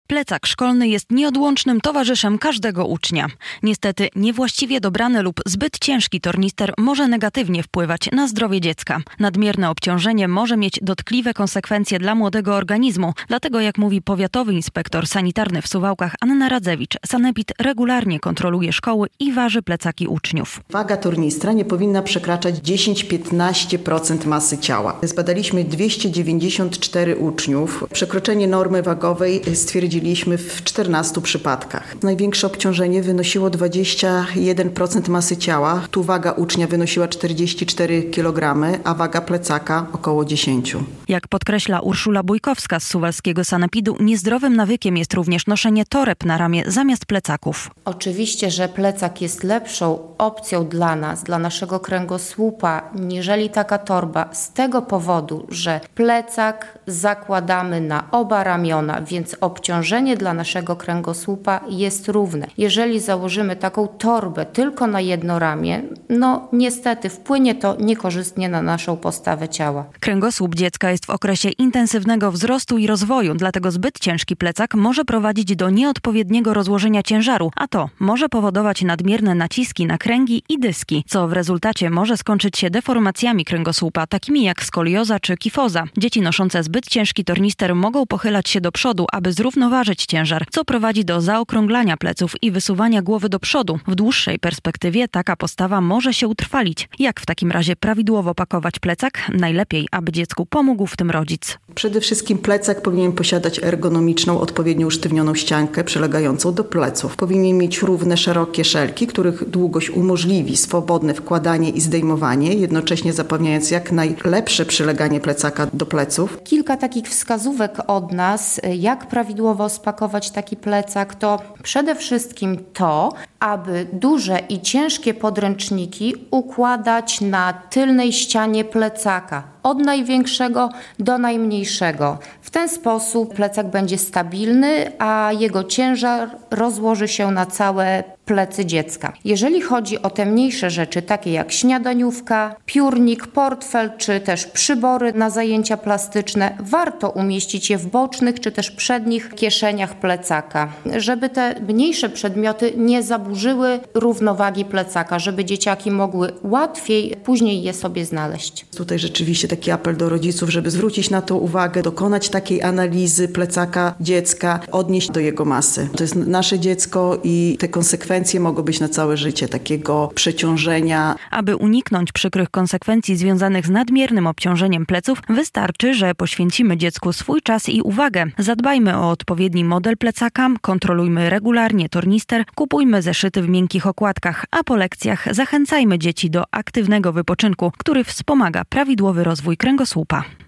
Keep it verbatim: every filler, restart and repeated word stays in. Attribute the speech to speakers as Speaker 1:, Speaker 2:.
Speaker 1: Plecak szkolny jest nieodłącznym towarzyszem każdego ucznia. Niestety niewłaściwie dobrany lub zbyt ciężki tornister może negatywnie wpływać na zdrowie dziecka. Nadmierne obciążenie może mieć dotkliwe konsekwencje dla młodego organizmu. Dlatego, jak mówi powiatowy inspektor sanitarny w Suwałkach Anna Radzewicz, sanepid regularnie kontroluje szkoły i waży plecaki uczniów.
Speaker 2: Waga tornistra nie powinna przekraczać dziesięć do piętnastu procent masy ciała. Zbadaliśmy dwieście dziewięćdziesiąt cztery uczniów. Przekroczenie normy wagowej stwierdziliśmy w czternastu przypadkach. Największe obciążenie wynosiło dwadzieścia jeden procent masy ciała. Tu waga ucznia wynosiła czterdzieści cztery kilogramy, a waga plecaka około dziesięć.
Speaker 1: Jak podkreśla Urszula Bójkowska z suwalskiego sanepidu, niezdrowym nawykiem jest również noszenie toreb na ramię zamiast plecaków.
Speaker 3: Oczywiście, że plecak jest lepszą opcją dla nas, dla naszego kręgosłupa, niżeli taka torba, z tego powodu, że plecak zakładamy na oba ramiona, więc obciążenie dla naszego kręgosłupa jest równe. Jeżeli założymy taką torbę tylko na jedno ramię, no niestety wpłynie to niekorzystnie na naszą postawę ciała.
Speaker 1: Kręgosłup dziecka jest w okresie intensywnego wzrostu i rozwoju, dlatego zbyt ciężki plecak może prowadzić do nieodpowiedniego rozłożenia ciężaru, a to może powodować nadmierne naciski na kręgi i dyski, co w rezultacie może skończyć się deformacjami kręgosłupa, takimi jak skolioza czy kifoza. Dzieci noszące zbyt ciężki tornister mogą pochylać się do przodu, aby zrównoważyć ciężar, co prowadzi do zaokrąglania pleców i wysuwania głowy do przodu. W dłuższej perspektywie taka postawa może się utrwalić. Jak w takim razie prawidłowo pakować plecak? Najlepiej, aby dziecku pomógł w tym rodzic.
Speaker 2: Przede wszystkim plecak powinien posiadać ergonomiczną, odpowiednio usztywnioną ściankę przylegającą do pleców. Powinien mieć równe, szerokie szelki, których długość umożliwi swobodne wkładanie i zdejmowanie, jednocześnie zapewniając jak najlepsze przyleganie plecaka do pleców.
Speaker 3: Kilka takich wskazówek od nas, jak prawidłowo spakować taki plecak, to przede wszystkim to, aby duże i ciężkie podręczniki układać na tylnej ścianie plecaka, od największego do najmniejszego. W ten sposób plecak będzie stabilny, a jego ciężar rozłoży się na całe plecy dziecka. Jeżeli chodzi o te mniejsze rzeczy, takie jak śniadaniówka, piórnik, portfel, czy też przybory na zajęcia plastyczne, warto umieścić je w bocznych, czy też przednich kieszeniach plecaka, żeby te mniejsze przedmioty nie zaburzyły równowagi plecaka, żeby dzieciaki mogły łatwiej później je sobie znaleźć.
Speaker 2: Tutaj rzeczywiście taki apel do rodziców, żeby zwrócić na to uwagę, dokonać takiej analizy plecaka dziecka, odnieść do jego masy. To jest nasze dziecko i te konsekwencje mogą być na całe życie takiego przeciążenia.
Speaker 1: Aby uniknąć przykrych konsekwencji związanych z nadmiernym obciążeniem pleców, wystarczy, że poświęcimy dziecku swój czas i uwagę. Zadbajmy o odpowiedni model plecaka, kontrolujmy regularnie tornister, kupujmy zeszyty w miękkich okładkach, a po lekcjach zachęcajmy dzieci do aktywnego wypoczynku, który wspomaga prawidłowy rozwój kręgosłupa.